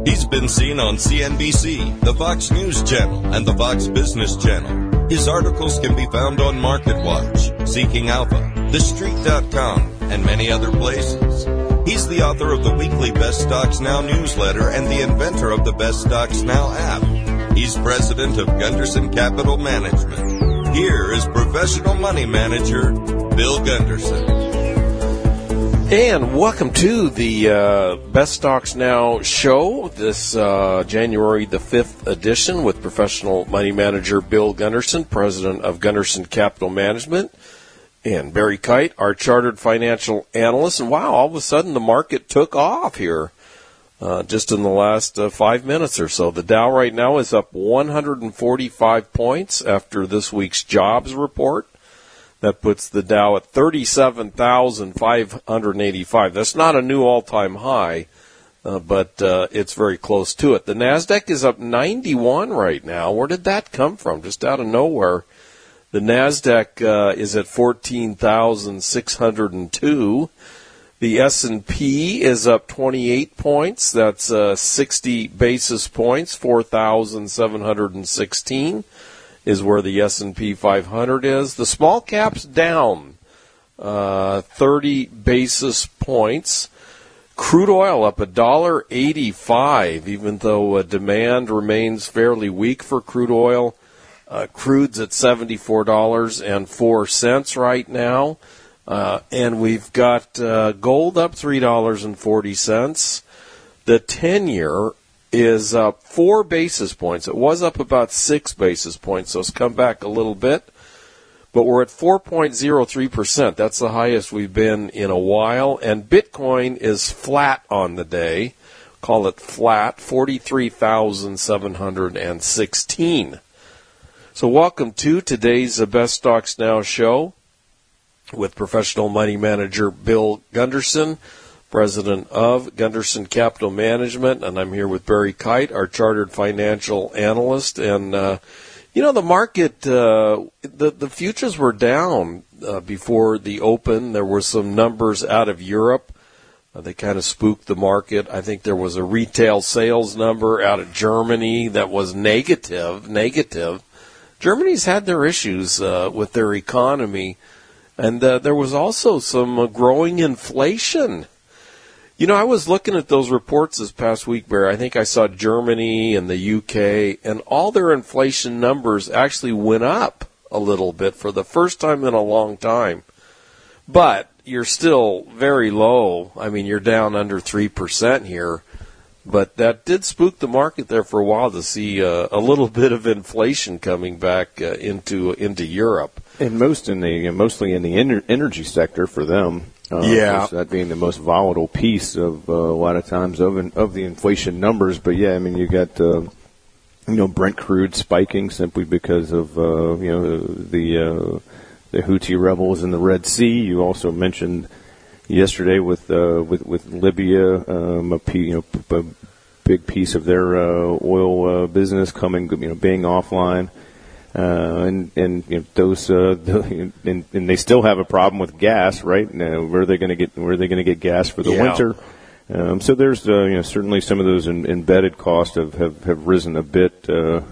He's been seen on CNBC, the Fox News Channel, and the Fox Business Channel. His articles can be found on MarketWatch, Seeking Alpha, TheStreet.com, and many other places. He's the author of the weekly Best Stocks Now newsletter and the inventor of the Best Stocks Now app. He's president of Gunderson Capital Management. Here is professional money manager, Bill Gunderson. And welcome to the Best Stocks Now show, this January the 5th edition with professional money manager Bill Gunderson, president of Gunderson Capital Management, and Barry Kite, our chartered financial analyst. And wow, all of a sudden the market took off here just in the last 5 minutes or so. The Dow right now is up 145 points after this week's jobs report. That puts the Dow at 37,585. That's not a new all-time high, but it's very close to it. The NASDAQ is up 91 right now. Where did that come from? Just out of nowhere. The NASDAQ is at 14,602. The S&P is up 28 points. That's 60 basis points, 4,716. Is where the S&P 500 is. The small cap's down 30 basis points. Crude oil up $1.85, even though demand remains fairly weak for crude oil. Crude's at $74.04 right now. And we've got gold up $3.40. The 10-year is up 4 basis points. It was up about 6 basis points, so it's come back a little bit. But we're at 4.03%. That's the highest we've been in a while. And Bitcoin is flat on the day. Call it flat, 43,716. So welcome to today's Best Stocks Now show with professional money manager Bill Gunderson, president of Gunderson Capital Management, and I'm here with Barry Kite, our chartered financial analyst. And, the market, the futures were down before the open. There were some numbers out of Europe. They kind of spooked the market. I think there was a retail sales number out of Germany that was negative. Germany's had their issues with their economy, and there was also some growing inflation. I was looking at those reports this past week, Barry. I think I saw Germany and the UK, and all their inflation numbers actually went up a little bit for the first time in a long time. But you're still very low. I mean, you're down under 3% here. But that did spook the market there for a while to see a little bit of inflation coming back into Europe. And mostly in the energy sector for them. That being the most volatile piece of a lot of times of the inflation numbers. But yeah, I mean, you got Brent crude spiking simply because of the Houthi rebels in the Red Sea. You also mentioned yesterday with Libya, a big piece of their oil business being offline. And those and they still have a problem with gas, right? Where are they going to get gas for the winter? So there's certainly some of those embedded costs have risen a bit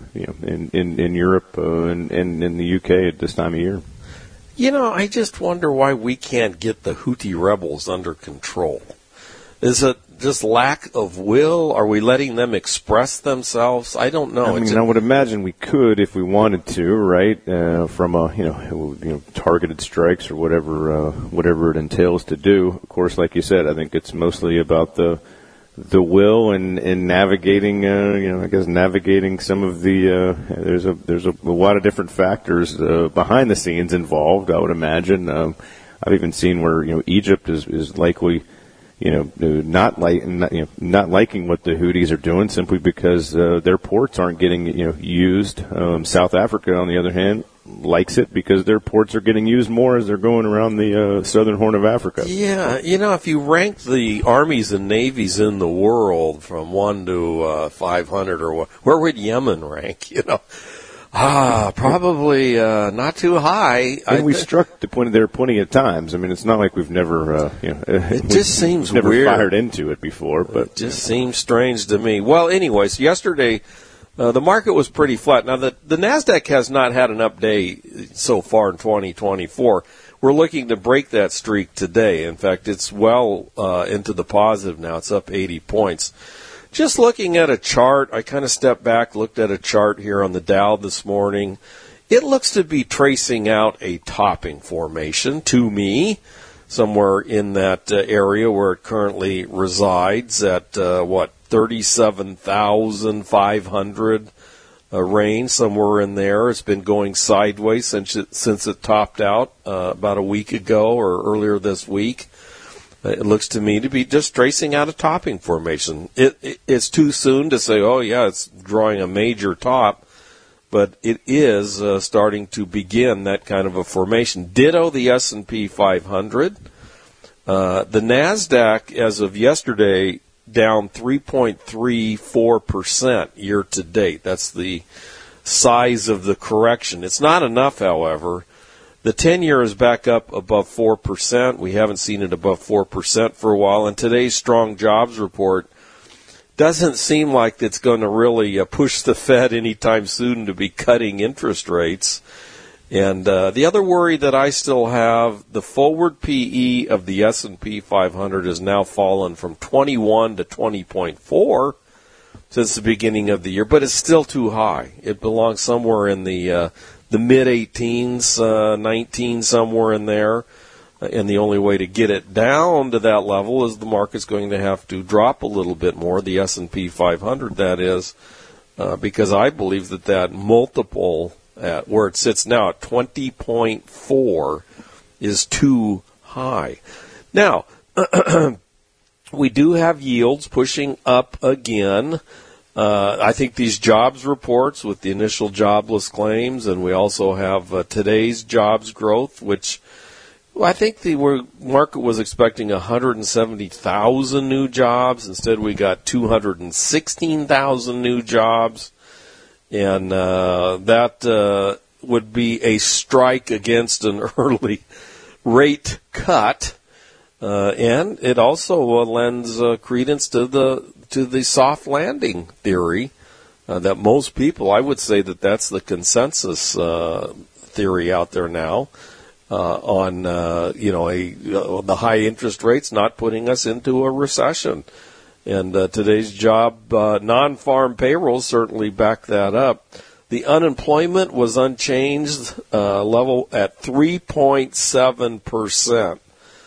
in Europe and in the UK at this time of year. I just wonder why we can't get the Houthi rebels under control. Is it just lack of will? Are we letting them express themselves? I don't know. I mean, I would imagine we could if we wanted to, right? From targeted strikes or whatever it entails to do. Of course, like you said, I think it's mostly about the will and navigating. Navigating some of the. There's a lot of different factors behind the scenes involved. I would imagine. I've even seen where Egypt is likely. Not liking what the Houthis are doing simply because their ports aren't getting used. South Africa, on the other hand, likes it because their ports are getting used more as they're going around the southern Horn of Africa. Yeah, if you rank the armies and navies in the world from 1 to 500, or where would Yemen rank? Probably not too high. And we struck the point there plenty of times. I mean, it's not like we've never, it just seems never weird. Fired into it before, but it just seems strange to me. Well, anyways, yesterday the market was pretty flat. Now the Nasdaq has not had an update so far in 2024. We're looking to break that streak today. In fact, it's well into the positive now. It's up 80 points. Just looking at a chart, I kind of stepped back, looked at a chart here on the Dow this morning. It looks to be tracing out a topping formation to me, somewhere in that area where it currently resides at, 37,500 range, somewhere in there. It's been going sideways since it topped out about a week ago or earlier this week. It looks to me to be just tracing out a topping formation. It's too soon to say, oh, yeah, it's drawing a major top, but it is starting to begin that kind of a formation. Ditto the S&P 500. The NASDAQ, as of yesterday, down 3.34% year to date. That's the size of the correction. It's not enough, however. The 10-year is back up above 4%. We haven't seen it above 4% for a while. And today's strong jobs report doesn't seem like it's going to really push the Fed anytime soon to be cutting interest rates. And the other worry that I still have, the forward PE of the S&P 500 has now fallen from 21 to 20.4 since the beginning of the year, but it's still too high. It belongs somewhere in the mid-18s, 19, somewhere in there. And the only way to get it down to that level is the market's going to have to drop a little bit more, the S&P 500, that is, because I believe that multiple at where it sits now at 20.4 is too high. Now, we do have yields pushing up again. I think these jobs reports with the initial jobless claims, and we also have today's jobs growth, which I think the market was expecting 170,000 new jobs. Instead, we got 216,000 new jobs. And that would be a strike against an early rate cut, and it also lends credence to the soft landing theory that most people, I would say that's the consensus theory out there now on the high interest rates not putting us into a recession. And today's job non-farm payrolls certainly back that up. The unemployment was unchanged, level at 3.7%.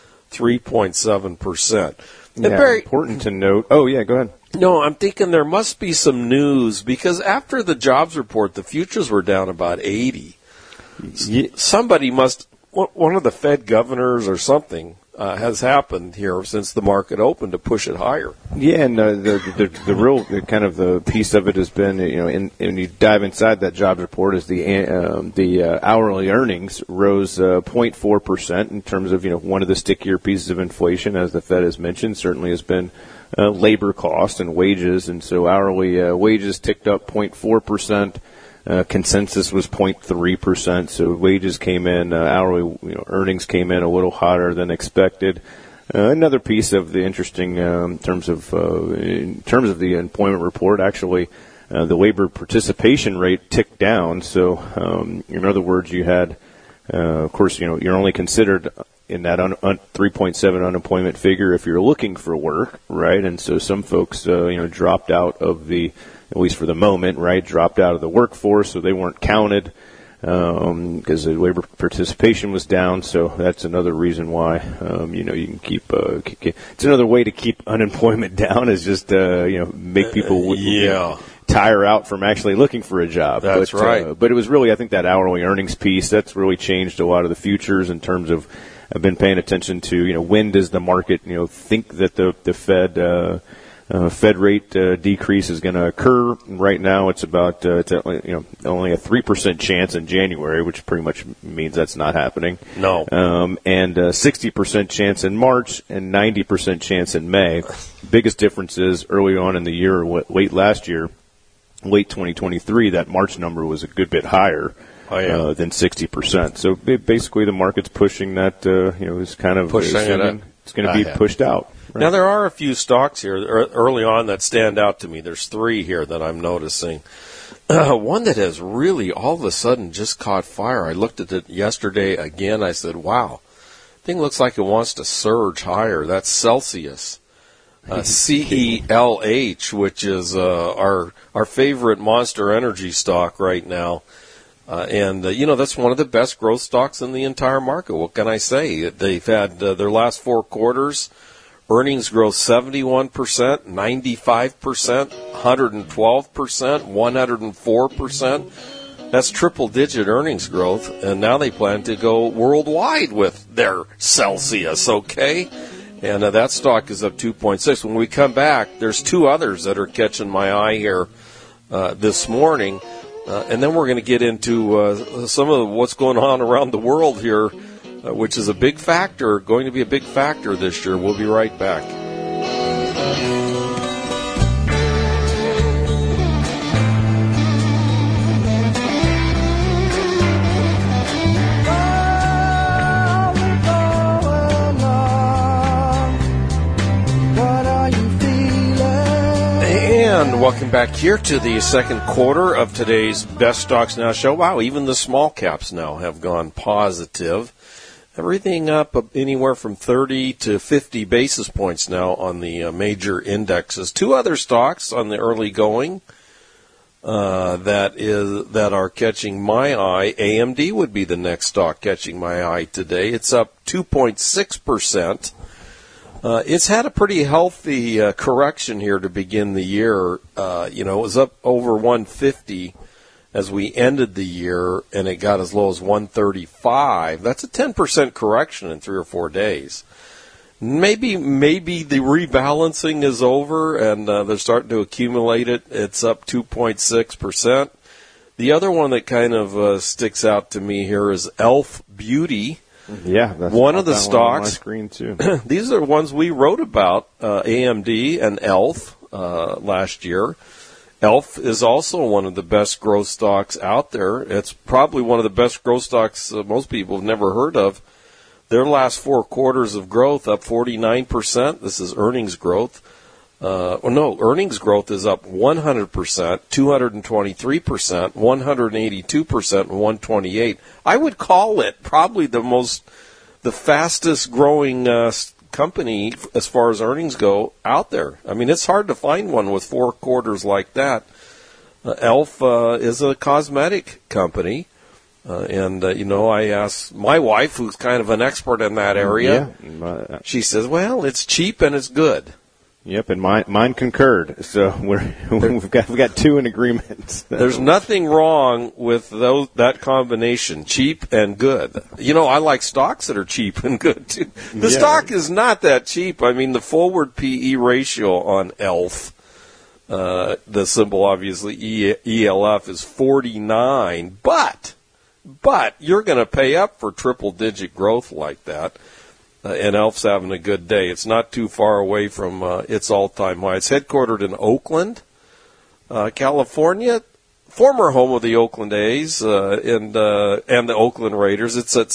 3.7%. Yeah, very important to note. Oh, yeah, go ahead. No, I'm thinking there must be some news, because after the jobs report, the futures were down about 80. Somebody one of the Fed governors or something, has happened here since the market opened to push it higher. Yeah, and the real kind of the piece of it has been, when you dive inside that jobs report, is the hourly earnings rose 0.4% in terms of one of the stickier pieces of inflation, as the Fed has mentioned, certainly has been labor cost and wages, and so hourly wages ticked up 0.4%. Consensus was 0.3%, so wages came in, hourly earnings came in a little hotter than expected. Another piece of the interesting in terms of the employment report, actually, the labor participation rate ticked down. So, in other words, you had, of course, you're only considered in that 3.7 unemployment figure if you're looking for work, right? And so some folks, dropped out of at least for the moment, right, dropped out of the workforce, so they weren't counted because the labor participation was down. So that's another reason why, you can keep. It's another way to keep unemployment down is just, make people tire out from actually looking for a job. That's right. But it was really, I think, that hourly earnings piece that's really changed a lot of the futures in terms of. I've been paying attention to, when does the market, think that the Fed rate decrease is going to occur. Right now, it's about only a 3% chance in January, which pretty much means that's not happening. No. And 60% chance in March and 90% chance in May. Biggest difference is early on in the year, late last year, late 2023, that March number was a good bit higher than 60%. So basically, the market's pushing that. Is kind of pushing it's going to be pushed out. Right? Now there are a few stocks here early on that stand out to me. There's 3 here that I'm noticing. One that has really all of a sudden just caught fire. I looked at it yesterday again. I said, "Wow, thing looks like it wants to surge higher." That's Celsius. CELH, which is our favorite Monster Energy stock right now. And that's one of the best growth stocks in the entire market. What can I say? They've had their last 4 quarters, earnings growth 71%, 95%, 112%, 104%. That's triple-digit earnings growth, and now they plan to go worldwide with their Celsius, okay? And that stock is up 2.6. When we come back, there's 2 others that are catching my eye here this morning. And then we're going to get into some of what's going on around the world here, which is going to be a big factor this year. We'll be right back. And welcome back here to the second quarter of today's Best Stocks Now show. Wow, even the small caps now have gone positive. Everything up anywhere from 30 to 50 basis points now on the major indexes. 2 other stocks on the early going that are catching my eye. AMD would be the next stock catching my eye today. It's up 2.6%. It's had a pretty healthy correction here to begin the year. It was up over 150 as we ended the year, and it got as low as 135. That's a 10% correction in 3 or 4 days. Maybe the rebalancing is over, and they're starting to accumulate it. It's up 2.6%. The other one that kind of sticks out to me here is Elf Beauty. Yeah, that's one of the stocks. On my screen too. These are ones we wrote about, AMD and Elf last year. Elf is also one of the best growth stocks out there. It's probably one of the best growth stocks most people have never heard of. Their last 4 quarters of growth up 49%. This is earnings growth. Earnings growth is up 100%, 223%, 182%, and 128%. I would call it probably the fastest growing company as far as earnings go out there. I mean, it's hard to find one with 4 quarters like that. Elf is a cosmetic company. I asked my wife, who's kind of an expert in that area. Yeah. She says, well, it's cheap and it's good. Yep, and mine concurred. So we've got 2 in agreement. There's nothing wrong with that combination, cheap and good. I like stocks that are cheap and good too. The stock is not that cheap. I mean, the forward PE ratio on ELF, the symbol obviously ELF, is 49. But you're going to pay up for triple-digit growth like that. And Elf's having a good day. It's not too far away from its all-time high. It's headquartered in Oakland, California, former home of the Oakland A's and the Oakland Raiders. It's at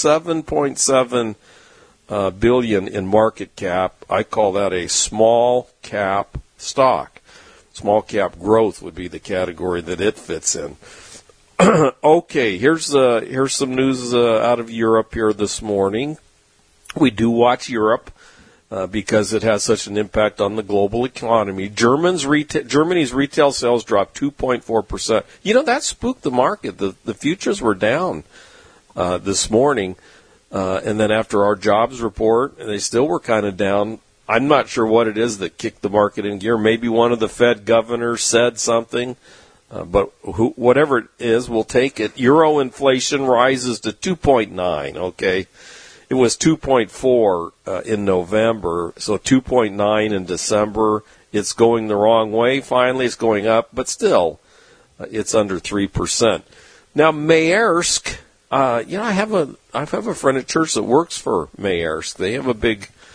$7.7 billion in market cap. I call that a small cap stock. Small cap growth would be the category that it fits in. Okay, here's some news out of Europe here this morning. We do watch Europe because it has such an impact on the global economy. Germany's retail sales dropped 2.4%. That spooked the market. The futures were down this morning. And then after our jobs report, they still were kind of down. I'm not sure what it is that kicked the market in gear. Maybe one of the Fed governors said something. But whatever it is, we'll take it. Euro inflation rises to 2.9, okay? It was 2.4 in November, so 2.9 in December. It's going the wrong way. Finally, it's going up, but still, it's under 3%. Now, Maersk, I have a friend at church that works for Maersk. They have a big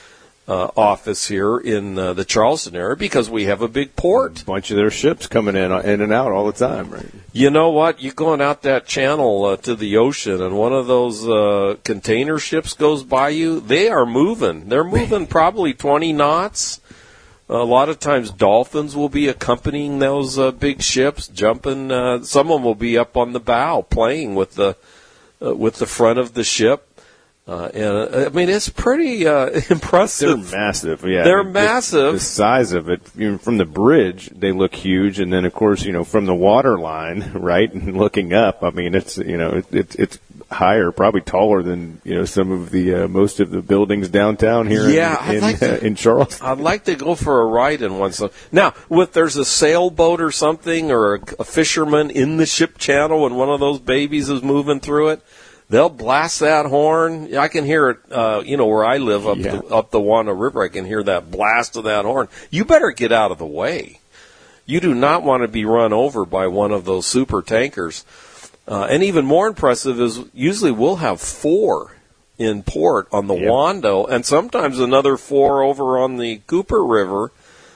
office here in the Charleston area because we have a big port. A bunch of their ships coming in and out all the time, right? You know what? You're going out that channel to the ocean, and one of those container ships goes by you. They are moving. They're moving probably 20 knots. A lot of times dolphins will be accompanying those big ships, jumping. Some of them will be up on the bow playing with the front of the ship. And I mean, it's pretty impressive. They're massive, yeah. They're massive. The size of it, from the bridge, they look huge, and then of course, from the water line, right, and looking up, I mean, it's it's higher, probably taller than some of the most of the buildings downtown here. In Charleston. I'd like to go for a ride in one. So now, if there's a sailboat or something, or a fisherman in the ship channel, and one of those babies is moving through it, they'll blast that horn. I can hear it, where I live up the Wanda River. I can hear that blast of that horn. You better get out of the way. You do not want to be run over by one of those super tankers. And even more impressive is usually we'll have 4 in port on the Wando, and sometimes another 4 over on the Cooper River.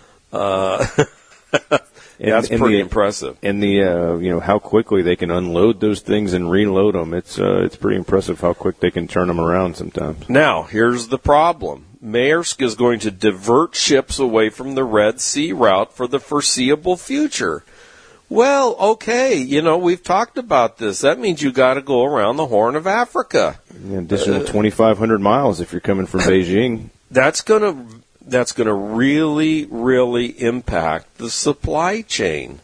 That's pretty impressive. And the how quickly they can unload those things and reload them. It's pretty impressive how quick they can turn them around sometimes. Now, here's the problem. Maersk is going to divert ships away from the Red Sea route for the foreseeable future. Well, okay, we've talked about this. That means you got to go around the Horn of Africa. An additional 2,500 miles if you're coming from Beijing. That's going to really, really impact the supply chain.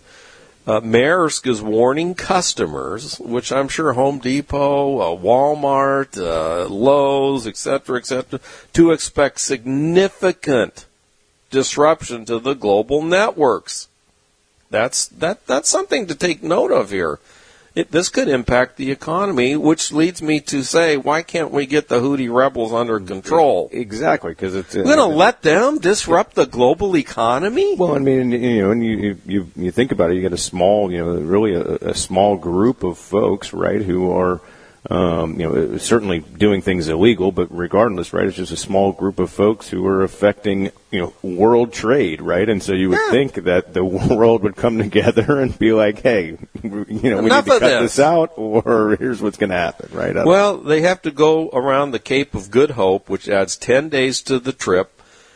Maersk is warning customers, which I'm sure Home Depot, Walmart, Lowe's, et cetera, to expect significant disruption to the global networks. That's something to take note of here. This could impact the economy, which leads me to say, why can't we get the Houthi rebels under control? Exactly, because it's we're going to let them disrupt the global economy. Well, I mean, and you think about it, you got a small, really a small group of folks, right, who are, certainly doing things illegal, but regardless, right, it's just a small group of folks who are affecting, world trade, right? And so you would think that the world would come together and be like, hey, we need to cut this out, or here's what's going to happen, right? Well, they have to go around the Cape of Good Hope, which adds 10 days to the trip.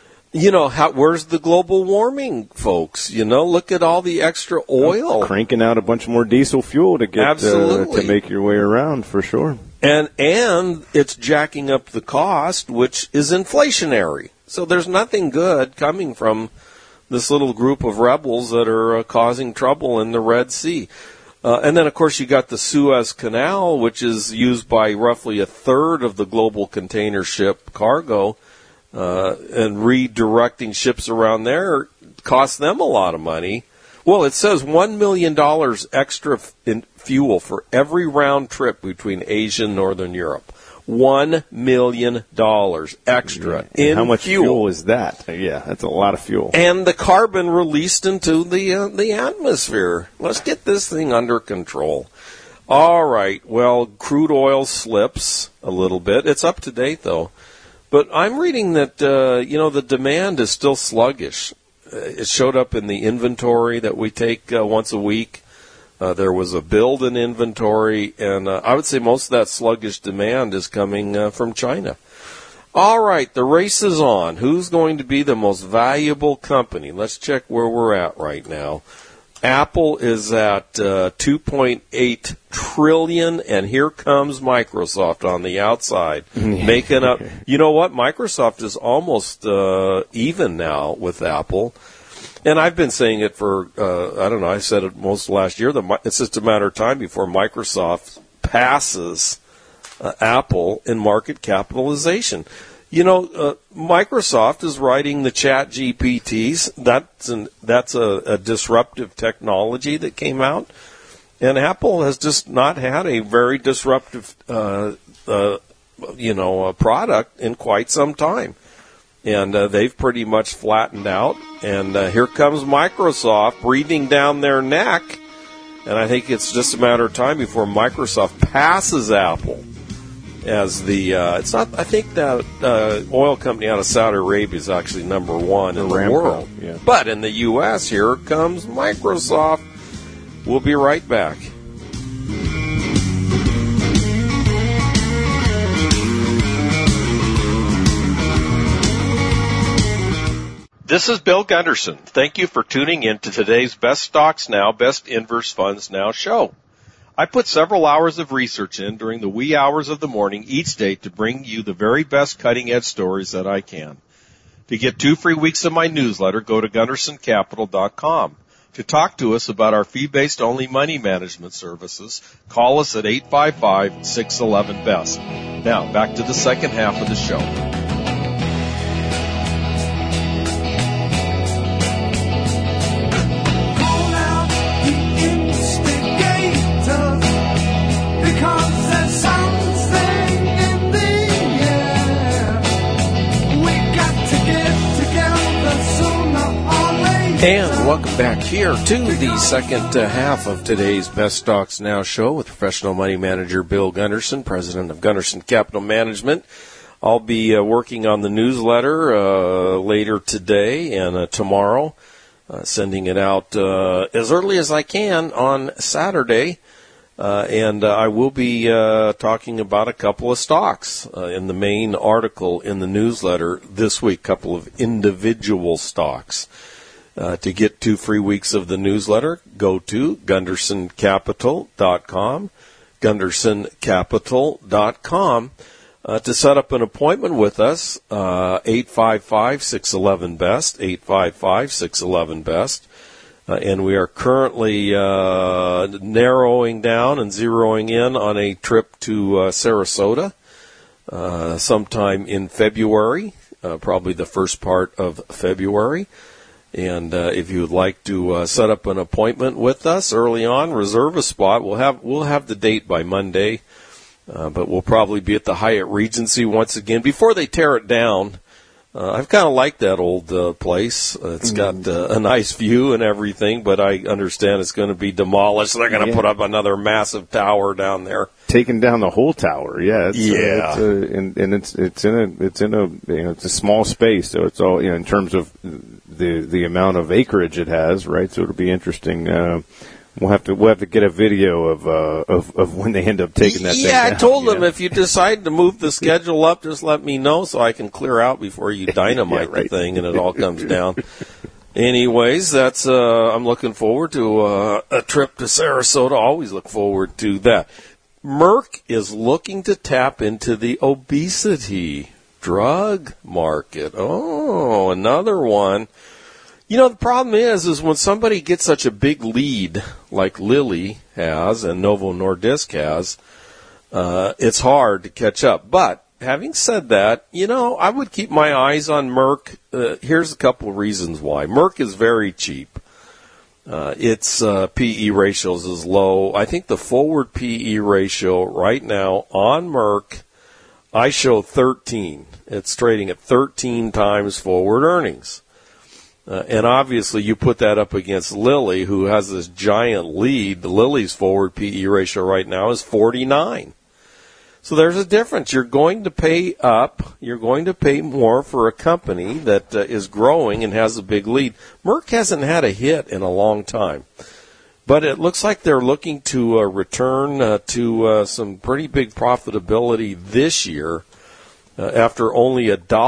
Where's the global warming, folks? Look at all the extra oil. Cranking out a bunch more diesel fuel to get to make your way around, for sure. And it's jacking up the cost, which is inflationary. So there's nothing good coming from this little group of rebels that are causing trouble in the Red Sea. And then, of course, you got the Suez Canal, which is used by roughly a third of the global container ship cargo. And redirecting ships around there costs them a lot of money. Well, it says $1 million extra in fuel for every round trip between Asia and Northern Europe. $1 million extra in how much fuel. Fuel is that? Yeah, that's a lot of fuel. And the carbon released into the atmosphere. Let's get this thing under control. All right. Well, crude oil slips a little bit. It's up to date, though. But I'm reading that, the demand is still sluggish. It showed up in the inventory that we take once a week. There was a build in inventory, and I would say most of that sluggish demand is coming from China. All right, the race is on. Who's going to be the most valuable company? Let's check where we're at right now. Apple is at $2.8 trillion, and here comes Microsoft on the outside, making up. You know what? Microsoft is almost even now with Apple. And I've been saying it for, I said it most last year. It's just a matter of time before Microsoft passes Apple in market capitalization. Microsoft is writing the Chat GPTs. That's a disruptive technology that came out. And Apple has just not had a very disruptive, product in quite some time. And they've pretty much flattened out. And here comes Microsoft breathing down their neck. And I think it's just a matter of time before Microsoft passes Apple. as the it's not. I think that oil company out of Saudi Arabia is actually number one in the world. Yeah. But in the U.S., here comes Microsoft. We'll be right back. This is Bill Gunderson. Thank you for tuning in to today's Best Stocks Now, Best Inverse Funds Now show. I put several hours of research in during the wee hours of the morning each day to bring you the very best cutting-edge stories that I can. To get 2 free weeks of my newsletter, go to GundersonCapital.com. To talk to us about our fee-based only money management services, call us at 855-611-BEST. Now, back to the second half of the show. And welcome back here to the second half of today's Best Stocks Now show with professional money manager Bill Gunderson, president of Gunderson Capital Management. I'll be working on the newsletter later today and tomorrow, sending it out as early as I can on Saturday. And I will be talking about a couple of stocks in the main article in the newsletter this week, a couple of individual stocks. To get 2 free weeks of the newsletter, go to GundersonCapital.com, GundersonCapital.com. To set up an appointment with us, 855-611-BEST, 855-611-BEST. And we are currently narrowing down and zeroing in on a trip to Sarasota sometime in February, probably the first part of February. And if you would like to set up an appointment with us early on, reserve a spot. We'll have the date by Monday, but we'll probably be at the Hyatt Regency once again before they tear it down. I've kind of liked that old place. It's got a nice view and everything, but I understand it's going to be demolished. They're going to put up another massive tower down there. Taking down the whole tower, yeah. It's a small space, so it's all in terms of the amount of acreage it has, right? So it'll be interesting. We'll have to get a video of when they end up taking that thing down. I told them if you decide to move the schedule up, just let me know so I can clear out before you dynamite the thing and it all comes down. Anyways, that's I'm looking forward to a trip to Sarasota. Always look forward to that. Merck is looking to tap into the obesity drug market. Oh, another one. You know, the problem is when somebody gets such a big lead like Lilly has and Novo Nordisk has, it's hard to catch up. But having said that, I would keep my eyes on Merck. Here's a couple of reasons why. Merck is very cheap. Its PE ratios is low. I think the forward PE ratio right now on Merck, I show 13. It's trading at 13 times forward earnings. And obviously you put that up against Lilly, who has this giant lead. Lilly's forward PE ratio right now is 49. So there's a difference. You're going to pay up. You're going to pay more for a company that is growing and has a big lead. Merck hasn't had a hit in a long time. But it looks like they're looking to return to some pretty big profitability this year. After only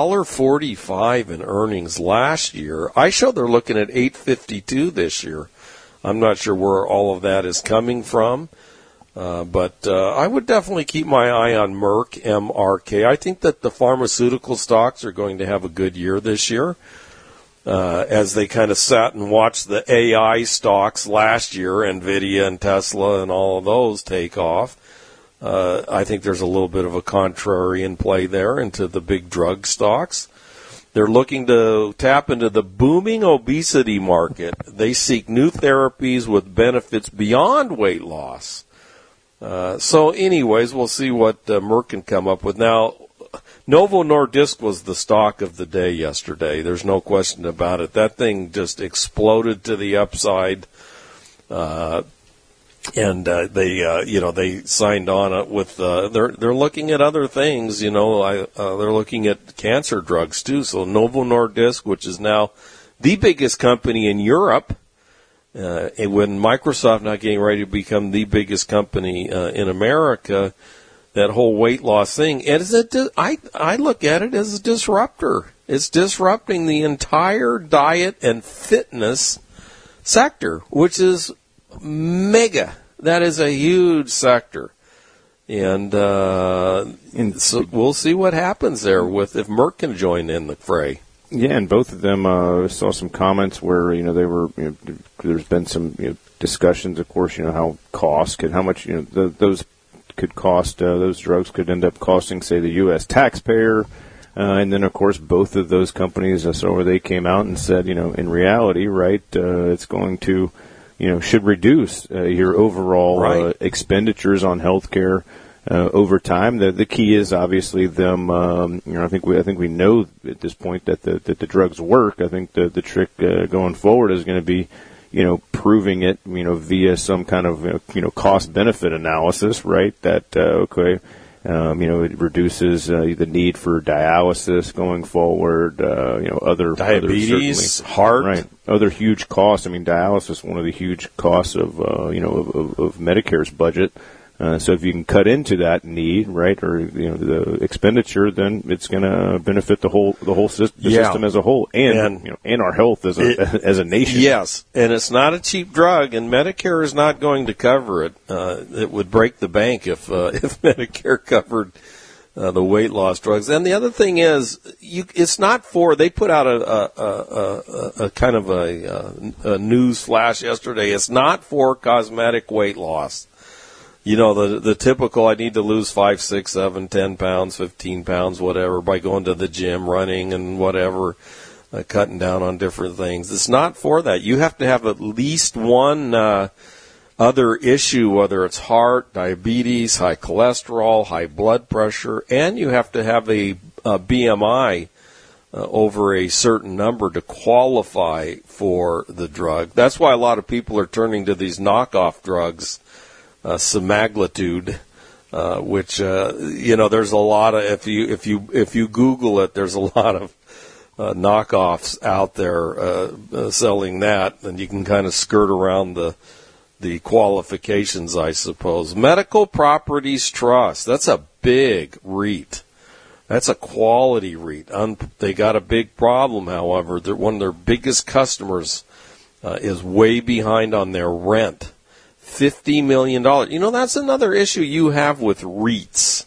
$1.45 in earnings last year, I show they're looking at $8.52 this year. I'm not sure where all of that is coming from, but I would definitely keep my eye on Merck, MRK. I think that the pharmaceutical stocks are going to have a good year this year, as they kind of sat and watched the AI stocks last year, NVIDIA and Tesla and all of those take off. I think there's a little bit of a contrarian play there into the big drug stocks. They're looking to tap into the booming obesity market. They seek new therapies with benefits beyond weight loss. So anyways, we'll see what Merck can come up with. Now, Novo Nordisk was the stock of the day yesterday. There's no question about it. That thing just exploded to the upside. they signed on with they're looking at other things. They're looking at cancer drugs too. So Novo Nordisk, which is now the biggest company in Europe, and when Microsoft now getting ready to become the biggest company in America, that whole weight loss thing, I look at it as a disruptor. It's disrupting the entire diet and fitness sector, which is mega. That is a huge sector. And so we'll see what happens there if Merck can join in the fray. Yeah, and both of them saw some comments where they were. There's been some discussions, of course. How much those could cost. Those drugs could end up costing, say, the U.S. taxpayer. And then, of course, both of those companies, where they came out and said, in reality, right, it's going to, should reduce your overall expenditures on healthcare over time. The key is obviously them. I think we know at this point that the drugs work. I think the trick going forward is going to be, proving it, via some kind of cost benefit analysis, right? That it reduces the need for dialysis going forward. Other diabetes, heart, right? Other huge costs. Dialysis, one of the huge costs of of Medicare's budget. So if you can cut into that need, right, or the expenditure, then it's going to benefit the system as a whole, and our health as a nation. Yes, and it's not a cheap drug, and Medicare is not going to cover it. It would break the bank if Medicare covered the weight loss drugs. And the other thing is, it's not for. They put out a kind of a news flash yesterday. It's not for cosmetic weight loss. The typical, I need to lose 5, 6, 7, 10 pounds, 15 pounds, whatever, by going to the gym, running and whatever, cutting down on different things. It's not for that. You have to have at least one other issue, whether it's heart, diabetes, high cholesterol, high blood pressure, and you have to have a BMI over a certain number to qualify for the drug. That's why a lot of people are turning to these knockoff drugs. Semaglutide, which there's a lot of if you Google it, there's a lot of knockoffs out there selling that, and you can kind of skirt around the qualifications, I suppose. Medical Properties Trust, that's a big REIT. That's a quality REIT. They got a big problem, however. One of their biggest customers is way behind on their rent. $50 million. That's another issue you have with REITs.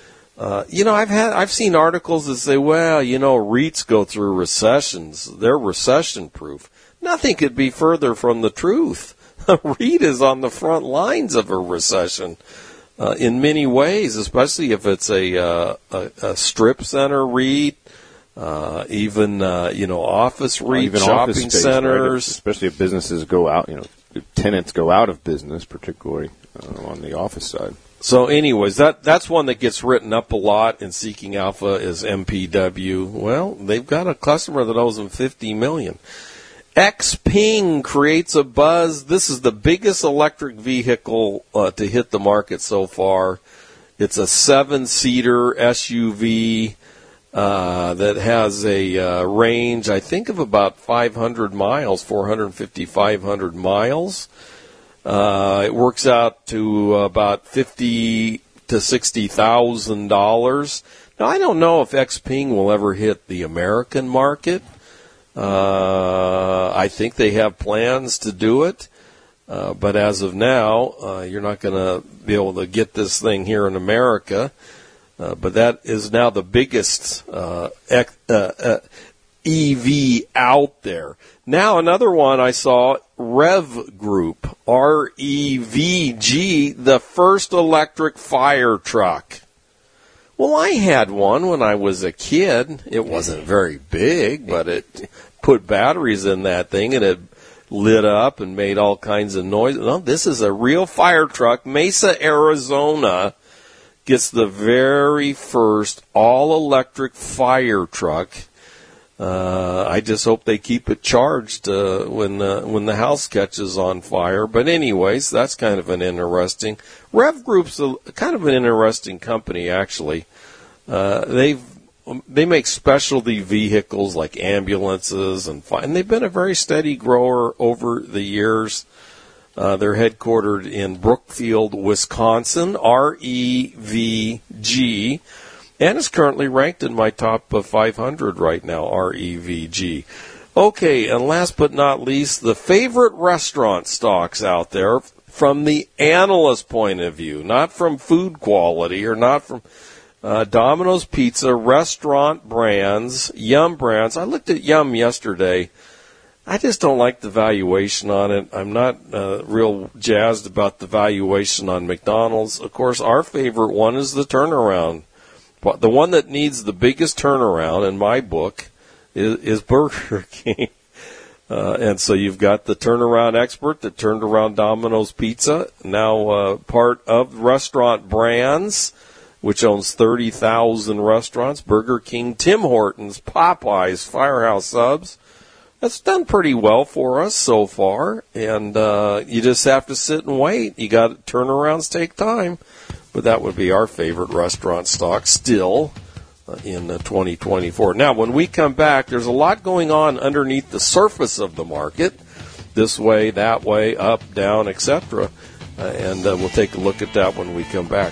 I've seen articles that say, REITs go through recessions. They're recession proof. Nothing could be further from the truth. A REIT is on the front lines of a recession in many ways, especially if it's a strip center REIT, even office REIT, even shopping office space, centers, right? Especially if businesses go out, tenants go out of business, particularly on the office side. So anyways, that's one that gets written up a lot in Seeking Alpha is MPW. Well, they've got a customer that owes them $50 million. Xpeng creates a buzz. This is the biggest electric vehicle to hit the market so far. It's a 7-seater SUV that has a range, I think, of about 500 miles, 450, 500 miles. It works out to about $50,000 to $60,000. Now, I don't know if Xpeng will ever hit the American market. I think they have plans to do it. But as of now, you're not going to be able to get this thing here in America. But that is now the biggest EV out there. Now another one I saw, Rev Group, REVG, the first electric fire truck. Well, I had one when I was a kid. It wasn't very big, but it put batteries in that thing and it lit up and made all kinds of noise. No, this is a real fire truck. Mesa, Arizona gets the very first all-electric fire truck. I just hope they keep it charged when the house catches on fire. But anyways, that's kind of an interesting. Rev Group's kind of an interesting company, actually. They make specialty vehicles like ambulances and they've been a very steady grower over the years. They're headquartered in Brookfield, Wisconsin, REVG. And is currently ranked in my top 500 right now, REVG. Okay, and last but not least, the favorite restaurant stocks out there from the analyst point of view, not from food quality or not from Domino's Pizza, restaurant brands, Yum brands. I looked at Yum yesterday. I just don't like the valuation on it. I'm not real jazzed about the valuation on McDonald's. Of course, our favorite one is the turnaround. The one that needs the biggest turnaround in my book is Burger King. And so you've got the turnaround expert that turned around Domino's Pizza, now part of Restaurant Brands, which owns 30,000 restaurants, Burger King, Tim Hortons, Popeyes, Firehouse Subs. That's done pretty well for us so far, and you just have to sit and wait. You got turnarounds take time. But that would be our favorite restaurant stock still in 2024. Now, when we come back, there's a lot going on underneath the surface of the market, this way, that way, up, down, etc. And we'll take a look at that when we come back.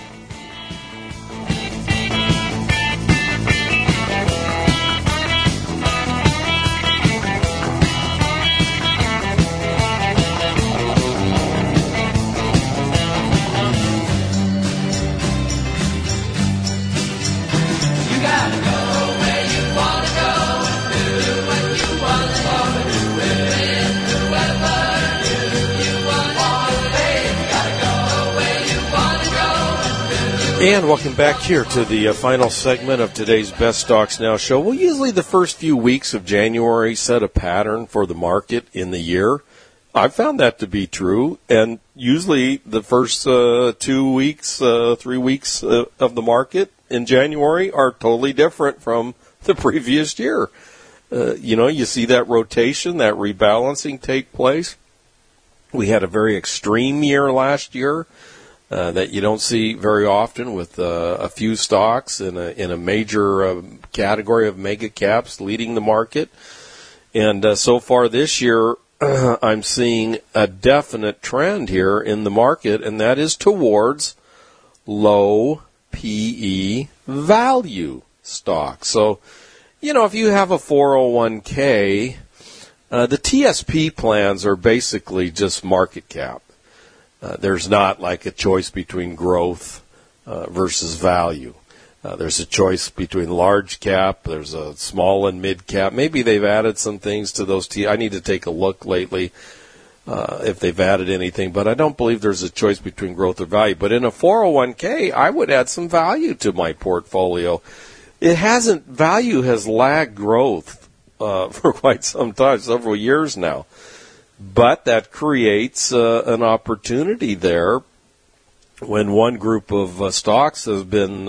And welcome back here to the final segment of today's Best Stocks Now show. Well, usually the first few weeks of January set a pattern for the market in the year. I've found that to be true, and usually the first 2 weeks, 3 weeks of the market in January are totally different from the previous year. You see that rotation, that rebalancing take place. We had a very extreme year last year. That you don't see very often with a few stocks in a major category of mega caps leading the market. And so far this year, I'm seeing a definite trend here in the market, and that is towards low PE value stocks. So, if you have a 401k, the TSP plans are basically just market cap. There's not like a choice between growth versus value. There's a choice between large cap. There's a small and mid cap. Maybe they've added some things to those. I need to take a look lately if they've added anything, but I don't believe there's a choice between growth or value. But in a 401k, I would add some value to my portfolio. Value has lagged growth for quite some time, several years now. But that creates an opportunity there when one group of stocks has been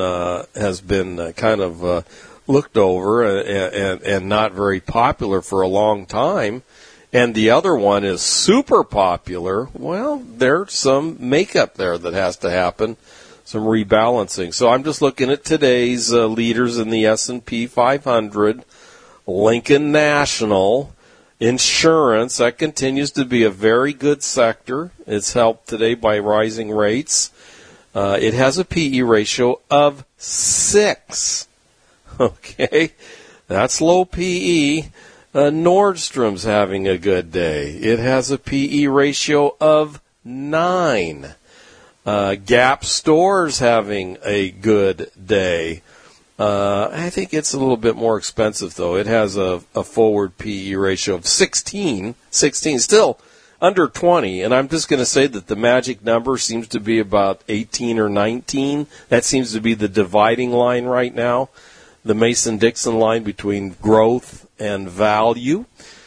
kind of looked over and not very popular for a long time, and the other one is super popular. Well, there's some makeup there that has to happen, some rebalancing. So I'm just looking at today's leaders in the S&P 500, Lincoln National. Insurance, that continues to be a very good sector. It's helped today by rising rates. It has a PE ratio of 6. Okay, that's low PE. Nordstrom's having a good day. It has a PE ratio of 9. Gap Store's having a good day. I think it's a little bit more expensive, though. It has a forward PE ratio of 16, still under 20. And I'm just going to say that the magic number seems to be about 18 or 19. That seems to be the dividing line right now, the Mason-Dixon line between growth and value.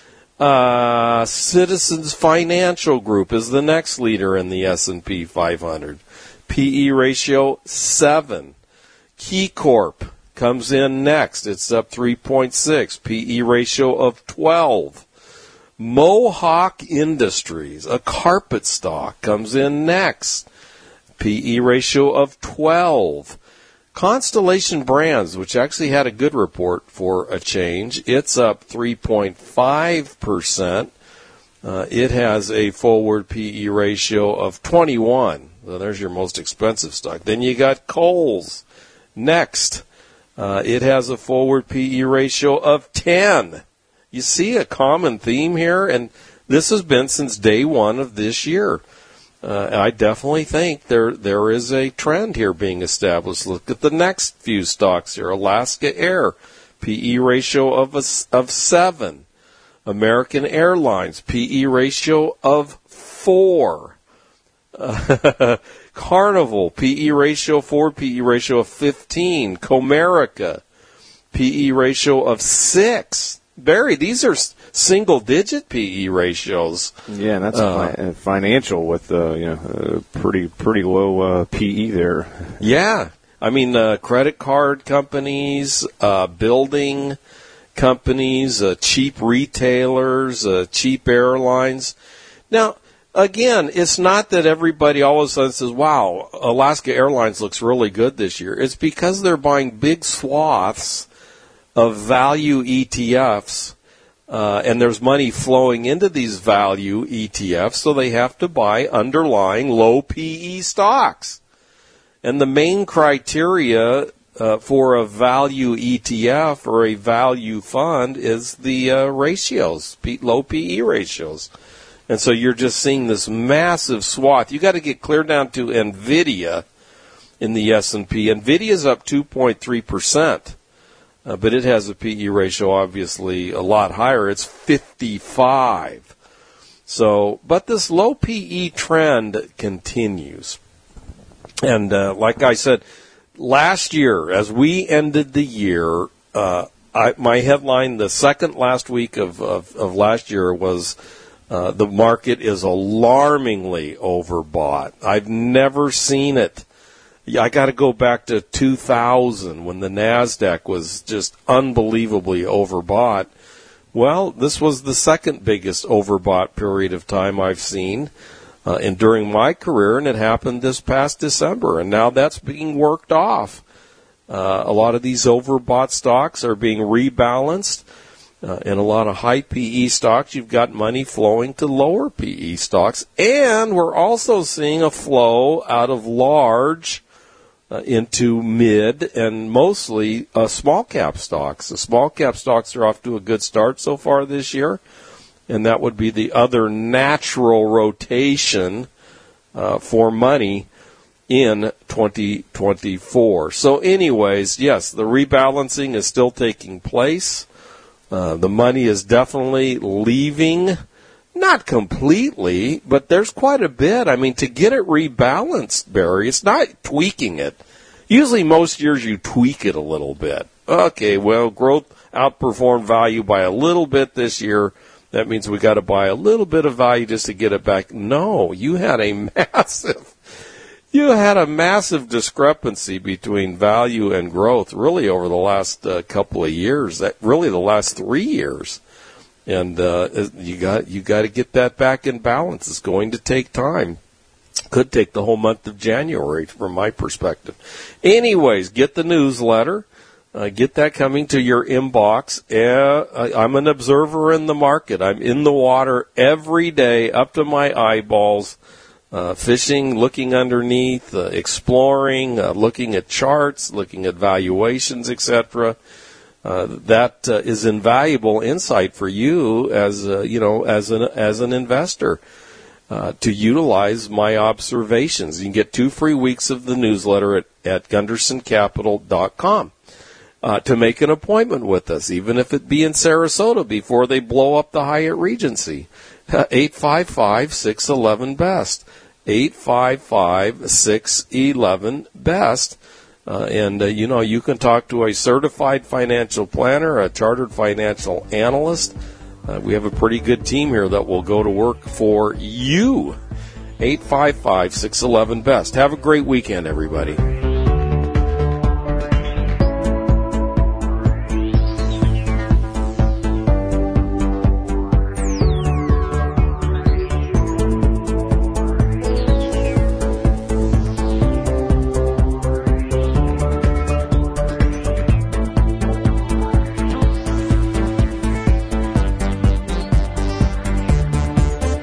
Citizens Financial Group is the next leader in the S&P 500. PE ratio 7. KeyCorp comes in next. It's up 3.6, PE ratio of 12. Mohawk Industries, a carpet stock, comes in next. PE ratio of 12. Constellation Brands, which actually had a good report for a change, it's up 3.5%. It has a forward PE ratio of 21. So there's your most expensive stock. Then you got Kohl's next. It has a forward PE ratio of 10. You see a common theme here, and this has been since day one of this year. I definitely think there is a trend here being established. Look at the next few stocks here. Alaska Air, PE ratio of 7. American Airlines, PE ratio of 4. Carnival, PE ratio 4, PE ratio of 15. Comerica, PE ratio of 6. Barry, these are single-digit PE ratios. Yeah, and that's financial with pretty low PE there. Yeah, I mean credit card companies, building companies, cheap retailers, cheap airlines. Now, again, it's not that everybody all of a sudden says, "Wow, Alaska Airlines looks really good this year." It's because they're buying big swaths of value ETFs, and there's money flowing into these value ETFs, so they have to buy underlying low PE stocks. And the main criteria for a value ETF or a value fund is the ratios, low PE ratios. And so you're just seeing this massive swath. You got to get clear down to NVIDIA in the S&P. NVIDIA's up 2.3%. But it has a PE ratio obviously a lot higher. It's 55. So, but this low PE trend continues. And like I said, last year, as we ended the year, my headline the second last week of last year was the market is alarmingly overbought. I've never seen it. I got to go back to 2000 when the NASDAQ was just unbelievably overbought. Well, this was the second biggest overbought period of time I've seen and during my career, and it happened this past December, and now that's being worked off. A lot of these overbought stocks are being rebalanced. In a lot of high PE stocks, you've got money flowing to lower PE stocks, and we're also seeing a flow out of large into mid and mostly small cap stocks. The small cap stocks are off to a good start so far this year, and that would be the other natural rotation for money in 2024. So anyways, yes, the rebalancing is still taking place. The money is definitely leaving. Not completely, but there's quite a bit. I mean, to get it rebalanced, Barry, it's not tweaking it. Usually most years you tweak it a little bit. Okay, well, growth outperformed value by a little bit this year. That means we got to buy a little bit of value just to get it back. No, you had a massive discrepancy between value and growth really over the last couple of years, really the last 3 years. And you got to get that back in balance. It's going to take time. Could take the whole month of January from my perspective. Anyways, get the newsletter. Get that coming to your inbox. I'm an observer in the market. I'm in the water every day up to my eyeballs, fishing, looking underneath, exploring, looking at charts, looking at valuations, etc. That is invaluable insight for you as an investor to utilize my observations. You can get 2 free weeks of the newsletter at GundersonCapital.com to make an appointment with us, even if it be in Sarasota before they blow up the Hyatt Regency. 855-611-BEST. 855-611-BEST. And you can talk to a certified financial planner, a chartered financial analyst. We have a pretty good team here that will go to work for you. 855-611-BEST. Have a great weekend, everybody.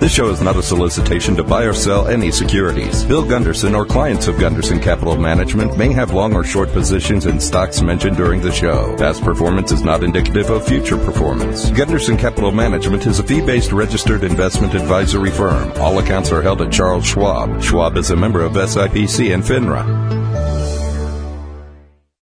This show is not a solicitation to buy or sell any securities. Bill Gunderson or clients of Gunderson Capital Management may have long or short positions in stocks mentioned during the show. Past performance is not indicative of future performance. Gunderson Capital Management is a fee-based registered investment advisory firm. All accounts are held at Charles Schwab. Schwab is a member of SIPC and FINRA.